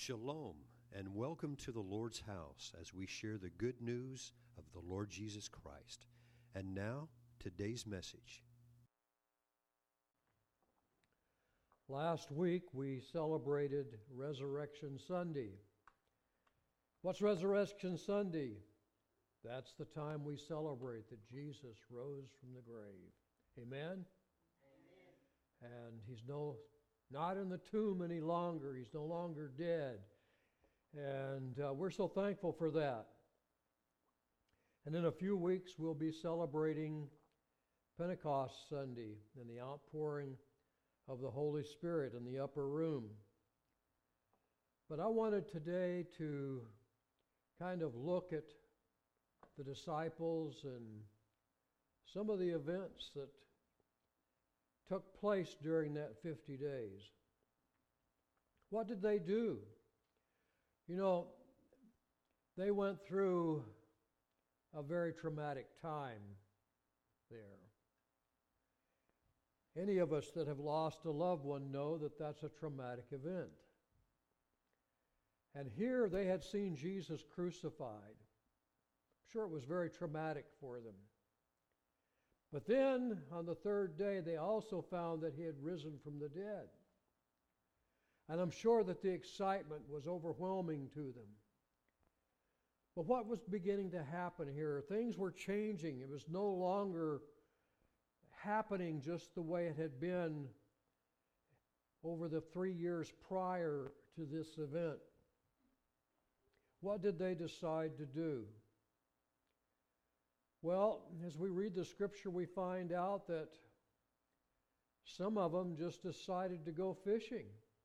Shalom, and welcome to the Lord's house as we share the good news of the Lord Jesus Christ. And now, today's message. Last week we celebrated Resurrection Sunday. What's Resurrection Sunday? That's the time we celebrate that Jesus rose from the grave. Amen? Amen. And he's not in the tomb any longer. He's no longer dead. And we're so thankful for that. And in a few weeks we'll be celebrating Pentecost Sunday and the outpouring of the Holy Spirit in the upper room. But I wanted today to kind of look at the disciples and some of the events that took place during that 50 days. What did they do? You know, they went through a very traumatic time there. Any of us that have lost a loved one know that that's a traumatic event. And here they had seen Jesus crucified. I'm sure it was very traumatic for them. But then, on the third day, they also found that he had risen from the dead. And I'm sure that the excitement was overwhelming to them. But what was beginning to happen here? Things were changing. It was no longer happening just the way it had been over the 3 years prior to this event. What did they decide to do? Well, as we read the scripture, we find out that some of them just decided to go fishing.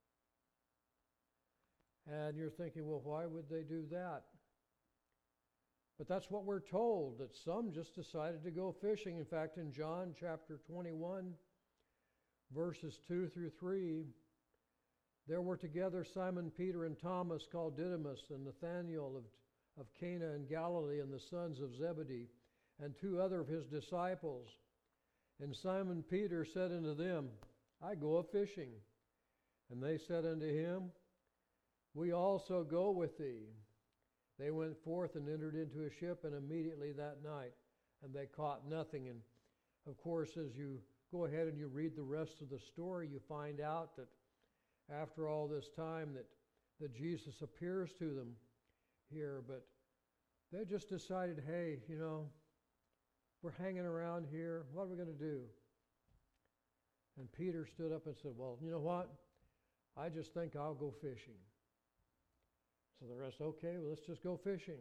And you're thinking, well, why would they do that? But that's what we're told, that some just decided to go fishing. In fact, in John chapter 21, verses 2 through 3, there were together Simon Peter and Thomas called Didymus and Nathanael of Cana in Galilee and the sons of Zebedee, and two other of his disciples. And Simon Peter said unto them, I go a-fishing. And they said unto him, We also go with thee. They went forth and entered into a ship, and immediately that night, and they caught nothing. And of course, as you go ahead and you read the rest of the story, you find out that after all this time that Jesus appears to them here. But they just decided, hey, we're hanging around here. What are we going to do? And Peter stood up and said, well, you know what? I just think I'll go fishing. So the rest, okay, well, let's just go fishing.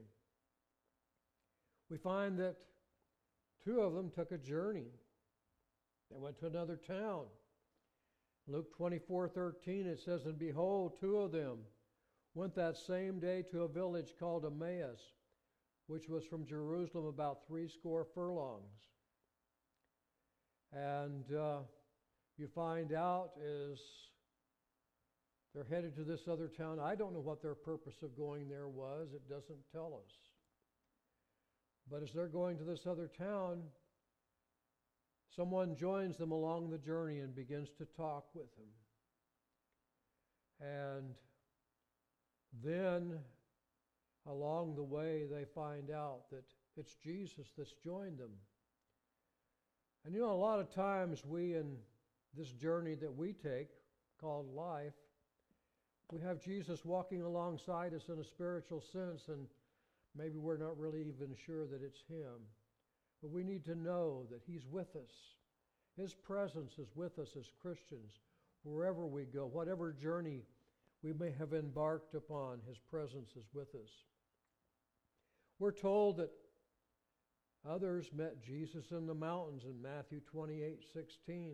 We find that two of them took a journey. They went to another town. Luke 24:13, it says, And behold, two of them went that same day to a village called Emmaus, which was from Jerusalem about 80 furlongs. And you find out is they're headed to this other town. I don't know what their purpose of going there was. It doesn't tell us. But as they're going to this other town, someone joins them along the journey and begins to talk with them. And then along the way, they find out that it's Jesus that's joined them. And a lot of times we, in this journey that we take, called life, we have Jesus walking alongside us in a spiritual sense, and maybe we're not really even sure that it's Him. But we need to know that He's with us. His presence is with us as Christians, wherever we go, whatever journey we may have embarked upon, His presence is with us. We're told that others met Jesus in the mountains in Matthew 28:16.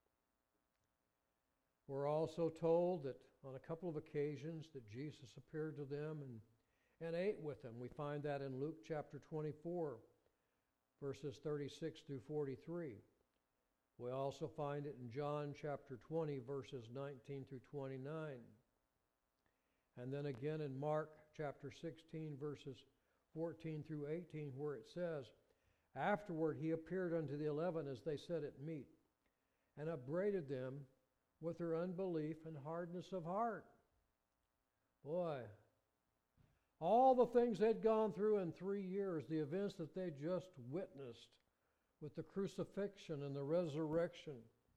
We're also told that on a couple of occasions that Jesus appeared to them and ate with them. We find that in Luke chapter 24, verses 36 through 43. We also find it in John chapter 20, verses 19 through 29. And then again in Mark chapter 16, verses 14 through 18, where it says, Afterward he appeared unto the 11 as they sat at meat, and upbraided them with their unbelief and hardness of heart. Boy, all the things they'd gone through in 3 years, the events that they just witnessed with the crucifixion and the resurrection.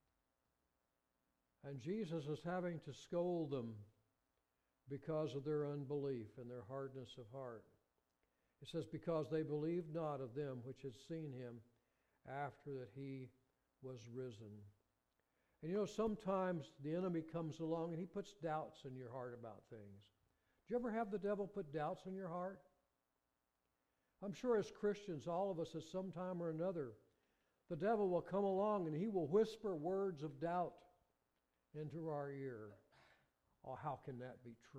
And Jesus is having to scold them because of their unbelief and their hardness of heart. It says, because they believed not of them which had seen him after that he was risen. And you know, sometimes the enemy comes along and he puts doubts in your heart about things. Do you ever have the devil put doubts in your heart? I'm sure as Christians, all of us at some time or another, the devil will come along and he will whisper words of doubt into our ear. Oh, how can that be true?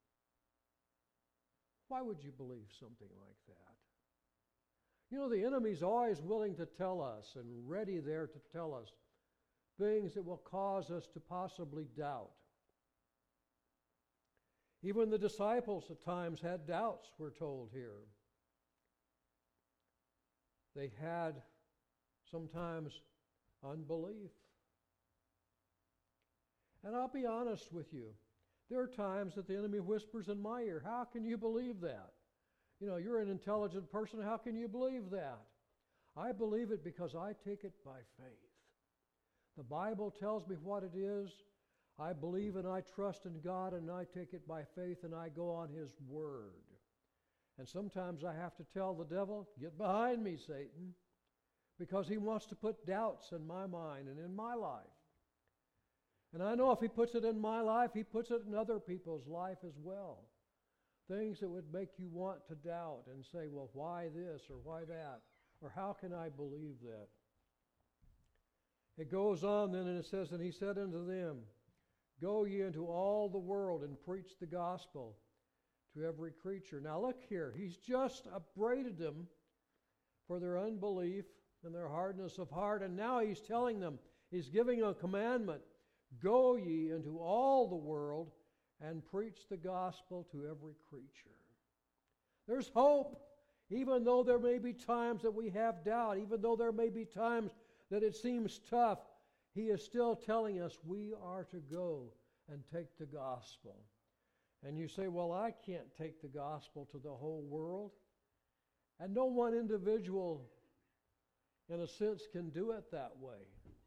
Why would you believe something like that? You know, the enemy's always willing to tell us and ready there to tell us things that will cause us to possibly doubt. Even the disciples at times had doubts, we're told here. They had sometimes unbelief. And I'll be honest with you, there are times that the enemy whispers in my ear, how can you believe that? You know, you're an intelligent person, how can you believe that? I believe it because I take it by faith. The Bible tells me what it is. I believe and I trust in God, and I take it by faith and I go on His Word. And sometimes I have to tell the devil, get behind me, Satan, because he wants to put doubts in my mind and in my life. And I know if he puts it in my life, he puts it in other people's life as well. Things that would make you want to doubt and say, well, why this or why that? Or how can I believe that? It goes on then and it says, and he said unto them, go ye into all the world and preach the gospel to every creature. Now look here, he's just upbraided them for their unbelief and their hardness of heart, and now he's telling them, he's giving a commandment, go ye into all the world and preach the gospel to every creature. There's hope, even though there may be times that we have doubt, even though there may be times that it seems tough, he is still telling us we are to go and take the gospel. And you say, well, I can't take the gospel to the whole world. And no one individual, in a sense, can do it that way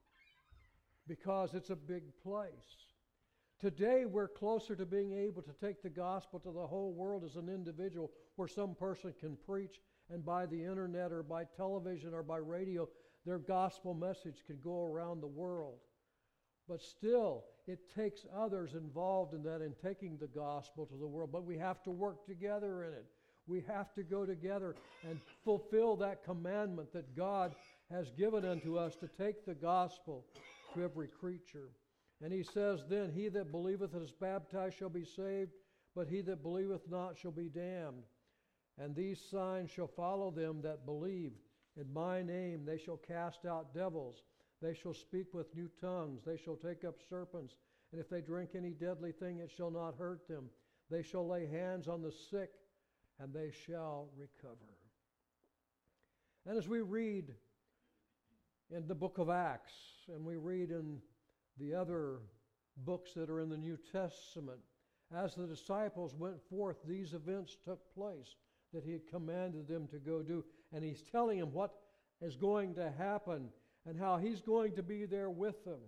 because it's a big place. Today, we're closer to being able to take the gospel to the whole world as an individual, where some person can preach, and by the internet or by television or by radio, their gospel message can go around the world. But still, it takes others involved in that, in taking the gospel to the world. But we have to work together in it. We have to go together and fulfill that commandment that God has given unto us to take the gospel to every creature. And he says then, he that believeth and is baptized shall be saved, but he that believeth not shall be damned. And these signs shall follow them that believe. In my name they shall cast out devils. They shall speak with new tongues. They shall take up serpents. And if they drink any deadly thing, it shall not hurt them. They shall lay hands on the sick, and they shall recover. And as we read in the book of Acts, and we read in the other books that are in the New Testament, as the disciples went forth, these events took place that he had commanded them to go do. And he's telling them what is going to happen and how he's going to be there with them.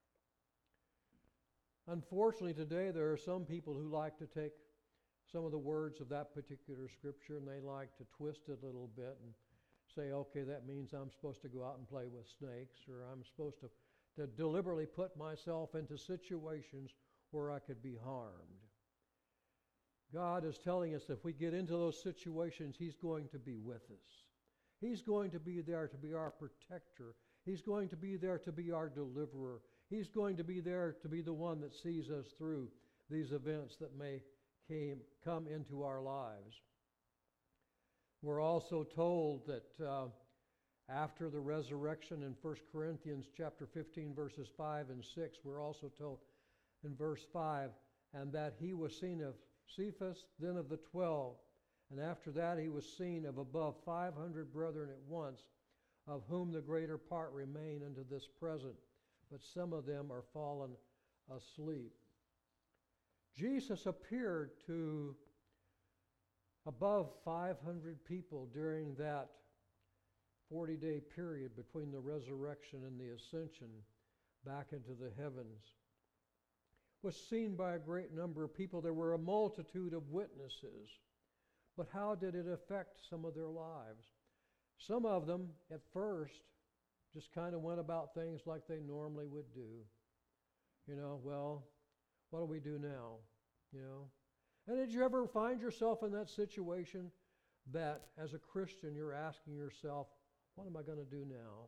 Unfortunately, today there are some people who like to take some of the words of that particular scripture and they like to twist it a little bit and say, okay, that means I'm supposed to go out and play with snakes, or I'm supposed to deliberately put myself into situations where I could be harmed. God is telling us if we get into those situations, He's going to be with us. He's going to be there to be our protector. He's going to be there to be our deliverer. He's going to be there to be the one that sees us through these events that may come into our lives. We're also told that after the resurrection in 1 Corinthians chapter 15, verses 5 and 6, we're also told in verse 5, and that he was seen of Cephas, then of the 12, and after that he was seen of above 500 brethren at once, of whom the greater part remain unto this present, but some of them are fallen asleep. Jesus appeared to above 500 people during that 40-day period between the resurrection and the ascension back into the heavens. Was seen by a great number of people. There were a multitude of witnesses. But how did it affect some of their lives? Some of them, at first, just kind of went about things like they normally would do. Well, what do we do now? And did you ever find yourself in that situation that as a Christian you're asking yourself, what am I going to do now?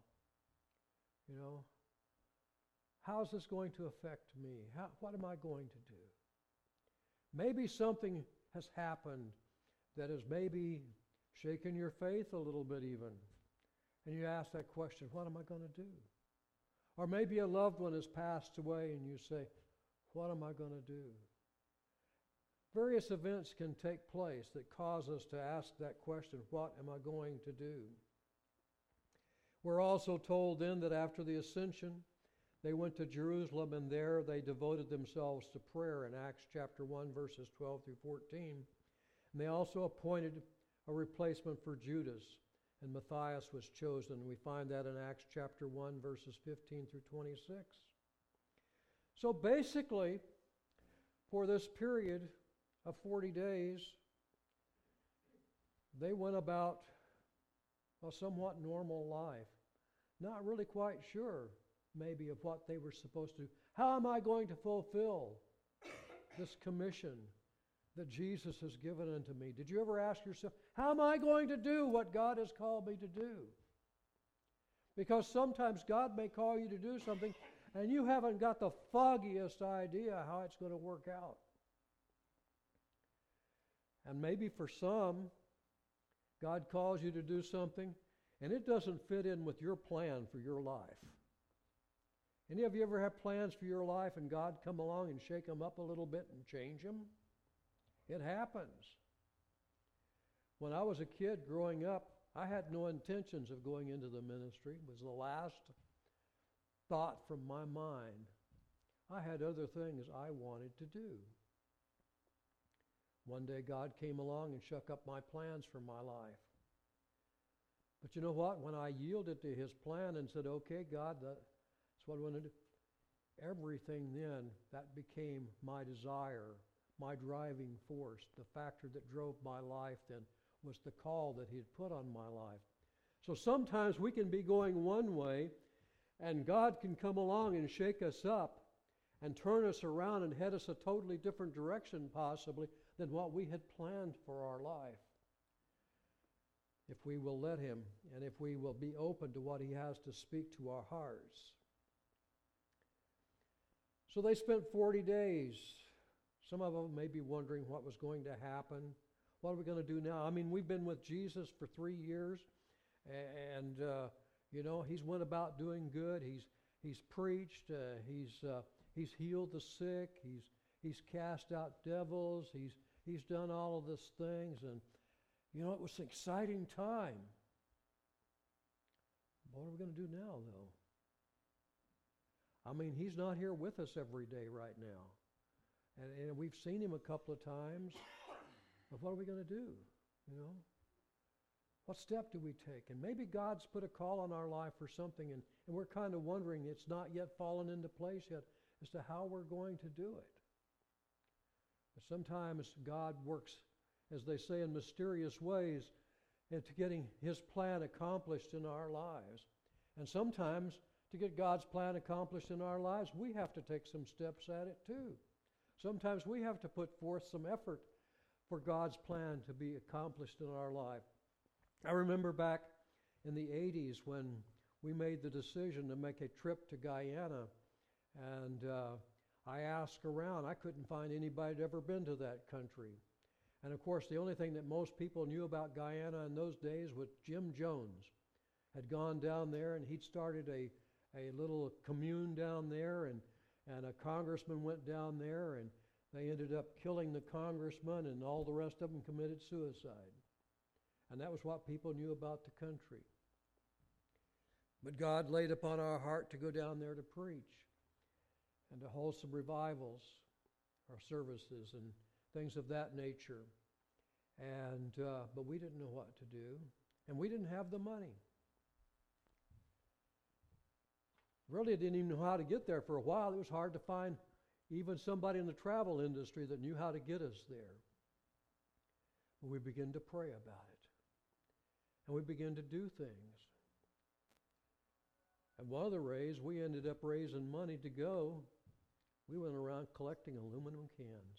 How is this going to affect me? What am I going to do? Maybe something has happened that has maybe shaken your faith a little bit even. And you ask that question, what am I going to do? Or maybe a loved one has passed away and you say, what am I going to do? Various events can take place that cause us to ask that question, what am I going to do? We're also told then that after the ascension, they went to Jerusalem, and there they devoted themselves to prayer in Acts chapter 1, verses 12 through 14. And they also appointed a replacement for Judas, and Matthias was chosen. We find that in Acts chapter 1, verses 15 through 26. So basically, for this period of 40 days, they went about a somewhat normal life. Not really quite sure, maybe, of what they were supposed to do. How am I going to fulfill this commission that Jesus has given unto me? Did you ever ask yourself, how am I going to do what God has called me to do? Because sometimes God may call you to do something and you haven't got the foggiest idea how it's going to work out. And maybe for some, God calls you to do something and it doesn't fit in with your plan for your life. Any of you ever have plans for your life and God come along and shake them up a little bit and change them? It happens. When I was a kid growing up, I had no intentions of going into the ministry. It was the last thought from my mind. I had other things I wanted to do. One day God came along and shook up my plans for my life. But you know what? When I yielded to His plan and said, okay, God, that's what I want to do, everything then, that became my desire, my driving force. The factor that drove my life then was the call that He had put on my life. So sometimes we can be going one way, and God can come along and shake us up and turn us around and head us a totally different direction possibly than what we had planned for our life. If we will let Him, and if we will be open to what He has to speak to our hearts. So they spent 40 days. Some of them may be wondering what was going to happen. What are we going to do now? I mean, we've been with Jesus for 3 years, and He's went about doing good. He's preached. He's healed the sick. He's cast out devils. He's done all of these things, and it was an exciting time. What are we going to do now, though? I mean, He's not here with us every day right now. And we've seen Him a couple of times. But what are we going to do? What step do we take? And maybe God's put a call on our life for something, and we're kind of wondering, it's not yet fallen into place yet as to how we're going to do it. But sometimes God works, as they say, in mysterious ways into getting His plan accomplished in our lives. And sometimes to get God's plan accomplished in our lives, we have to take some steps at it too. Sometimes we have to put forth some effort for God's plan to be accomplished in our life. I remember back in the 80s when we made the decision to make a trip to Guyana, and I asked around. I couldn't find anybody who'd ever been to that country. And of course, the only thing that most people knew about Guyana in those days was Jim Jones had gone down there, and he'd started a little commune down there, and a congressman went down there, and they ended up killing the congressman, and all the rest of them committed suicide. And that was what people knew about the country. But God laid upon our heart to go down there to preach and to hold some revivals. our services and things of that nature. And but we didn't know what to do, and we didn't have the money. Really didn't even know how to get there for a while. It was hard to find even somebody in the travel industry that knew how to get us there. But we began to pray about it. And we began to do things. And one of the we ended up raising money to go. We went around collecting aluminum cans.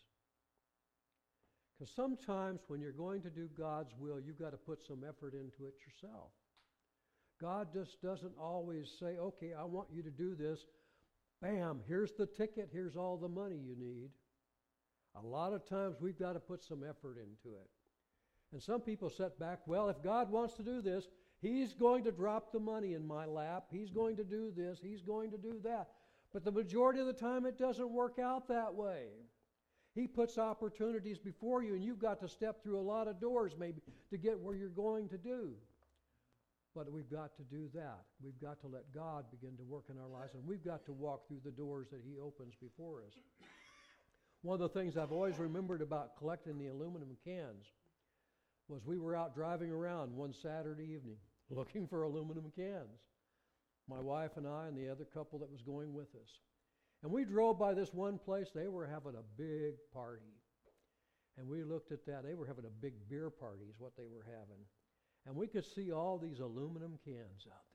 Because sometimes when you're going to do God's will, you've got to put some effort into it yourself. God just doesn't always say, okay, I want you to do this. Bam, here's the ticket, here's all the money you need. A lot of times we've got to put some effort into it. And some people sit back, well, if God wants to do this, He's going to drop the money in my lap. He's going to do this. He's going to do that. But the majority of the time it doesn't work out that way. He puts opportunities before you, and you've got to step through a lot of doors maybe to get where you're going to do. But we've got to do that. We've got to let God begin to work in our lives, and we've got to walk through the doors that He opens before us. One of the things I've always remembered about collecting the aluminum cans was we were out driving around one Saturday evening looking for aluminum cans. My wife and I and the other couple that was going with us. And we drove by this one place. They were having a big party. And we looked at that. They were having a big beer party is what they were having. And we could see all these aluminum cans out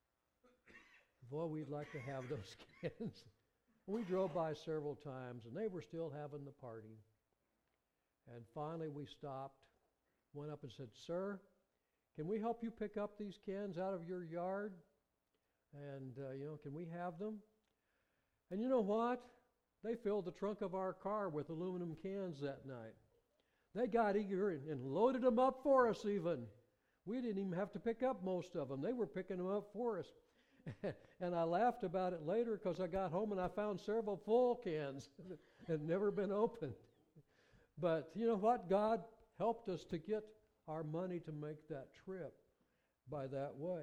there. Boy, we'd like to have those cans. We drove by several times, and they were still having the party. And finally we stopped, went up and said, "Sir, can we help you pick up these cans out of your yard? And, can we have them?" And you know what? They filled the trunk of our car with aluminum cans that night. They got eager and loaded them up for us even. We didn't even have to pick up most of them. They were picking them up for us. And I laughed about it later because I got home and I found several full cans that had never been opened. But you know what? God helped us to get our money to make that trip by that way.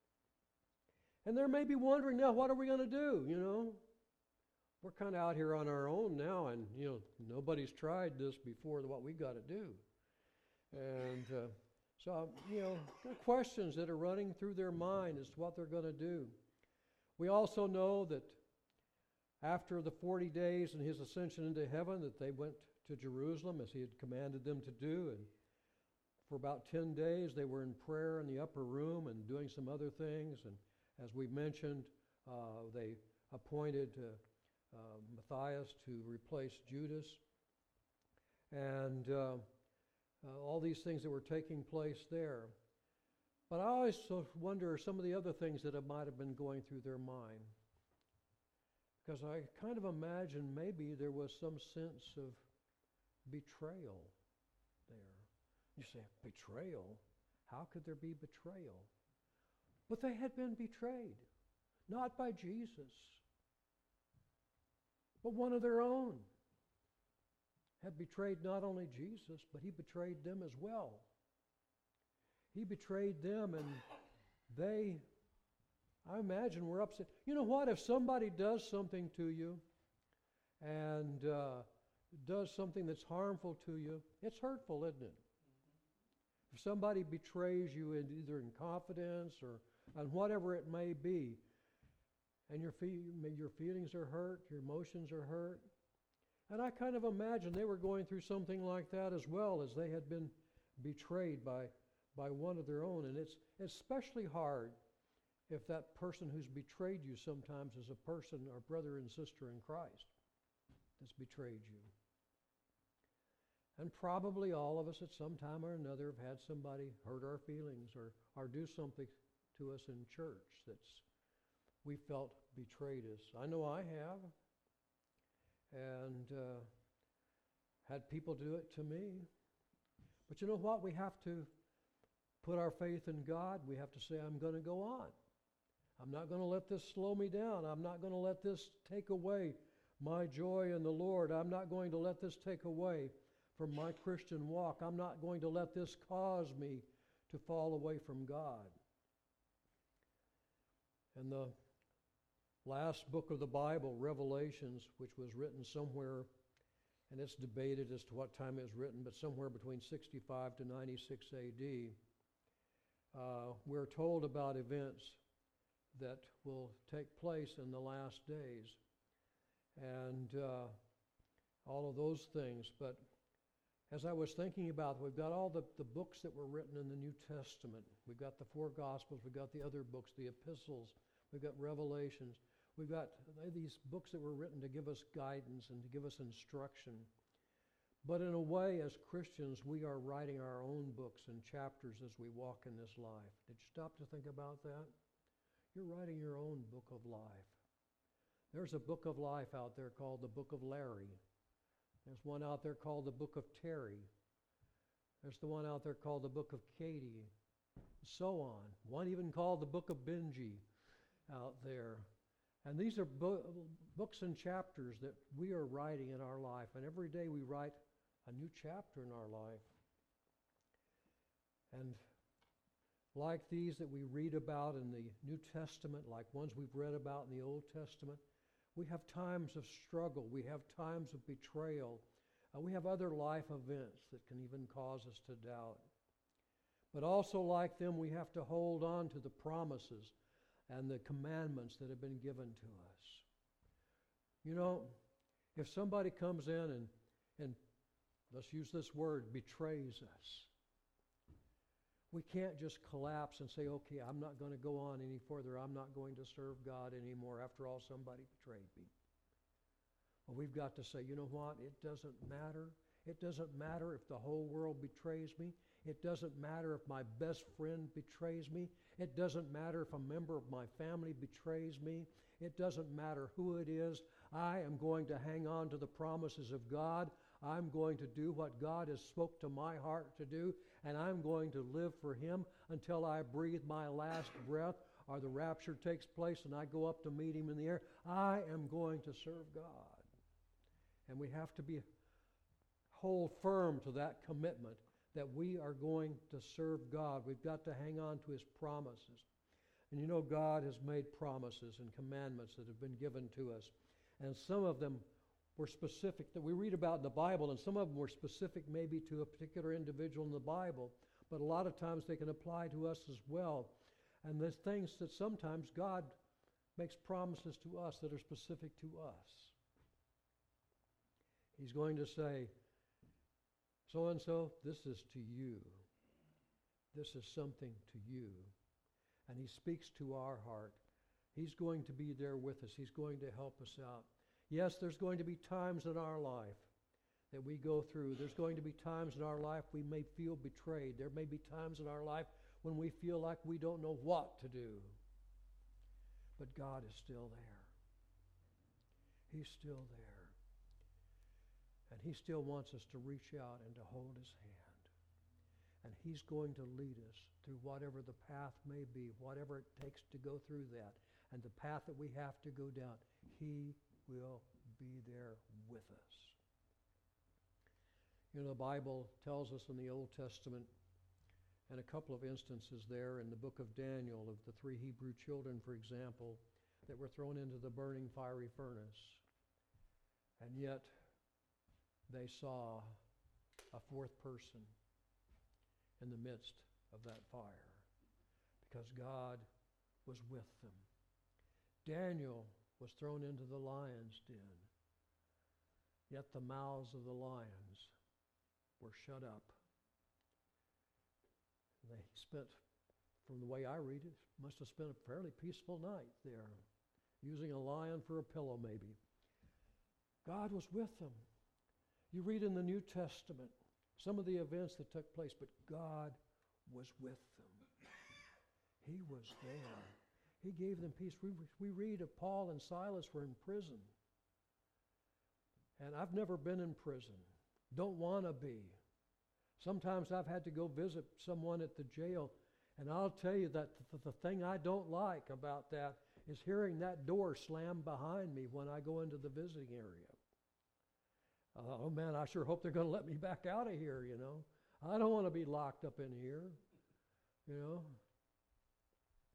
And they may be wondering now, what are we going to do, We're kind of out here on our own now, and, nobody's tried this before, what we got to do. And so, there are questions that are running through their mind as to what they're going to do. We also know that after the 40 days and His ascension into heaven, that they went to Jerusalem as He had commanded them to do, and for about 10 days they were in prayer in the upper room and doing some other things, and as we mentioned, they appointed Matthias to replace Judas, and all these things that were taking place there. But I always wonder some of the other things that might have been going through their mind, because I kind of imagine maybe there was some sense of betrayal there. You say, betrayal? How could there be betrayal? But they had been betrayed, not by Jesus, but one of their own had betrayed not only Jesus, but he betrayed them as well. He betrayed them, and they, I imagine, were upset. You know what? If somebody does something to you and does something that's harmful to you, it's hurtful, isn't it? If somebody betrays you either in confidence or on whatever it may be, and your feelings are hurt, your emotions are hurt. And I kind of imagine they were going through something like that as well, as they had been betrayed by one of their own. And it's especially hard if that person who's betrayed you sometimes is a person or brother and sister in Christ that's betrayed you. And probably all of us at some time or another have had somebody hurt our feelings or do something to us in church that's we felt betrayed us. I know I have. And had people do it to me. But you know what? We have to put our faith in God. We have to say, I'm going to go on. I'm not going to let this slow me down. I'm not going to let this take away my joy in the Lord. I'm not going to let this take away from my Christian walk. I'm not going to let this cause me to fall away from God. And the last book of the Bible, Revelations, which was written somewhere and it's debated as to what time it was written, but somewhere between 65 to 96 A.D., we're told about events that will take place in the last days and all of those things. But as I was thinking about it, we've got all the books that were written in the New Testament. We've got the 4 Gospels. We've got the other books, the epistles. We've got Revelations. We've got these books that were written to give us guidance and to give us instruction. But in a way, as Christians, we are writing our own books and chapters as we walk in this life. Did you stop to think about that? You're writing your own book of life. There's a book of life out there called the Book of Larry. There's one out there called the Book of Terry. There's the one out there called the Book of Katie, and so on. One even called the Book of Benji out there. And these are books and chapters that we are writing in our life. And every day we write a new chapter in our life. And like these that we read about in the New Testament, like ones we've read about in the Old Testament, we have times of struggle. We have times of betrayal. We have other life events that can even cause us to doubt. But also like them, we have to hold on to the promises and the commandments that have been given to us. You know, if somebody comes in and let's use this word, betrays us, we can't just collapse and say, okay, I'm not going to go on any further. I'm not going to serve God anymore. After all, somebody betrayed me. Well, we've got to say, you know what? It doesn't matter. It doesn't matter if the whole world betrays me. It doesn't matter if my best friend betrays me. It doesn't matter if a member of my family betrays me. It doesn't matter who it is. I am going to hang on to the promises of God. I'm going to do what God has spoke to my heart to do, and I'm going to live for Him until I breathe my last breath or the rapture takes place and I go up to meet Him in the air. I am going to serve God. And we have to hold firm to that commitment that we are going to serve God. We've got to hang on to His promises. And you know, God has made promises and commandments that have been given to us. And some of them were specific that we read about in the Bible, and some of them were specific maybe to a particular individual in the Bible, but a lot of times they can apply to us as well. And there's things that sometimes God makes promises to us that are specific to us. He's going to say, so-and-so, this is to you. This is something to you. And He speaks to our heart. He's going to be there with us. He's going to help us out. Yes, there's going to be times in our life that we go through. There's going to be times in our life we may feel betrayed. There may be times in our life when we feel like we don't know what to do. But God is still there. He's still there. And He still wants us to reach out and to hold His hand. And He's going to lead us through whatever the path may be, whatever it takes to go through that. And the path that we have to go down, He will be there with us. You know, the Bible tells us in the Old Testament, and a couple of instances there in the book of Daniel, of the 3 Hebrew children, for example, that were thrown into the burning fiery furnace. And yet, they saw a 4th person in the midst of that fire because God was with them. Daniel was thrown into the lion's den, yet the mouths of the lions were shut up. They spent, from the way I read it, must have spent a fairly peaceful night there, using a lion for a pillow maybe. God was with them. You read in the New Testament some of the events that took place, but God was with them. He was there. He gave them peace. We read of Paul and Silas were in prison. And I've never been in prison. Don't want to be. Sometimes I've had to go visit someone at the jail, and I'll tell you that the thing I don't like about that is hearing that door slam behind me when I go into the visiting area. Oh man, I sure hope they're going to let me back out of here, you know. I don't want to be locked up in here, you know.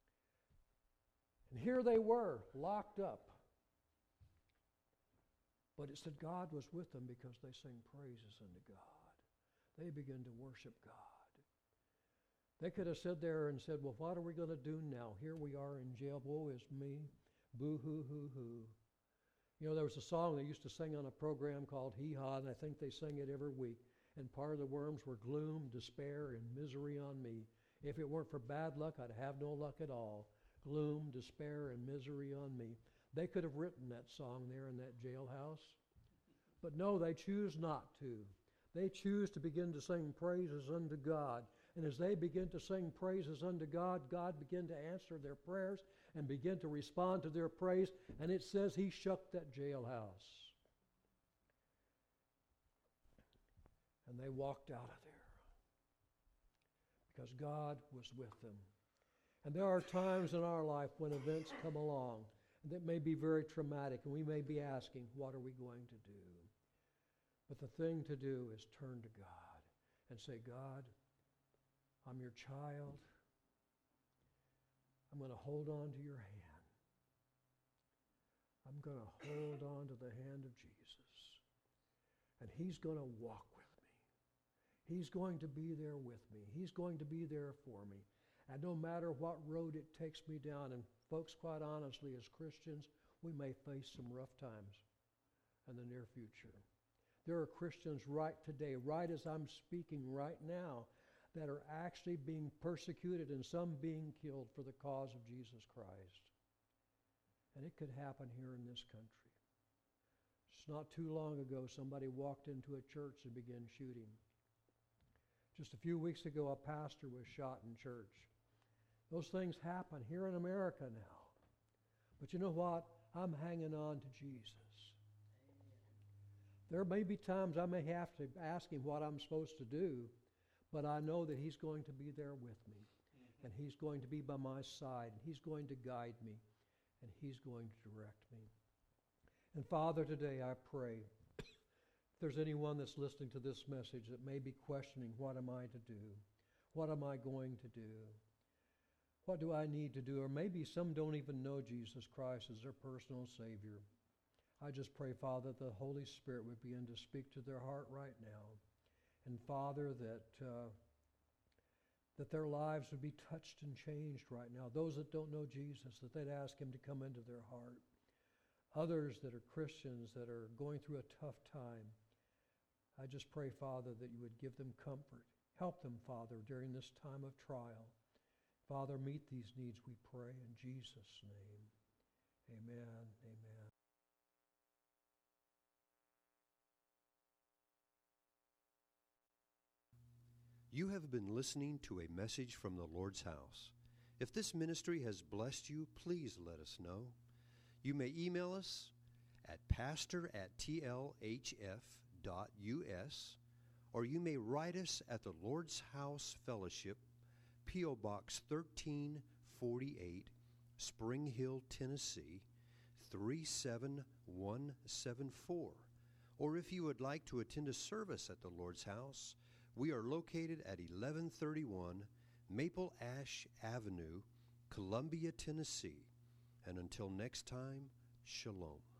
And here they were, locked up. But it said God was with them because they sang praises unto God. They began to worship God. They could have stood there and said, well, what are we going to do now? Here we are in jail. Woe is me. Boo-hoo-hoo-hoo. You know, there was a song they used to sing on a program called Hee Haw, and I think they sang it every week. And part of the worms were gloom, despair, and misery on me. If it weren't for bad luck, I'd have no luck at all. Gloom, despair, and misery on me. They could have written that song there in that jailhouse. But no, they choose not to. They choose to begin to sing praises unto God. And as they begin to sing praises unto God, God began to answer their prayers and begin to respond to their praise. And it says he shook that jailhouse. And they walked out of there because God was with them. And there are times in our life when events come along that may be very traumatic, and we may be asking, what are we going to do? But the thing to do is turn to God and say, God, I'm your child. I'm going to hold on to your hand. I'm going to hold on to the hand of Jesus. And he's going to walk with me. He's going to be there with me. He's going to be there for me. And no matter what road it takes me down, and folks, quite honestly, as Christians, we may face some rough times in the near future. There are Christians right today, right as I'm speaking right now, that are actually being persecuted and some being killed for the cause of Jesus Christ. And it could happen here in this country. Just not too long ago, somebody walked into a church and began shooting. Just a few weeks ago, a pastor was shot in church. Those things happen here in America now. But you know what? I'm hanging on to Jesus. There may be times I may have to ask him what I'm supposed to do, but I know that he's going to be there with me, and he's going to be by my side, and he's going to guide me, and he's going to direct me. And Father, today I pray, if there's anyone that's listening to this message that may be questioning, what am I to do? What am I going to do? What do I need to do? Or maybe some don't even know Jesus Christ as their personal Savior. I just pray, Father, that the Holy Spirit would begin to speak to their heart right now. And Father, that their lives would be touched and changed right now. Those that don't know Jesus, that they'd ask him to come into their heart. Others that are Christians that are going through a tough time, I just pray, Father, that you would give them comfort. Help them, Father, during this time of trial. Father, meet these needs, we pray, in Jesus' name. Amen. Amen. You have been listening to a message from the Lord's house. If this ministry has blessed you, please let us know. You may email us at pastor@tlhf.us, or you may write us at the Lord's House Fellowship, P.O. Box 1348, Spring Hill, Tennessee, 37174. Or if you would like to attend a service at the Lord's House, we are located at 1131 Maple Ash Avenue, Columbia, Tennessee. And until next time, shalom.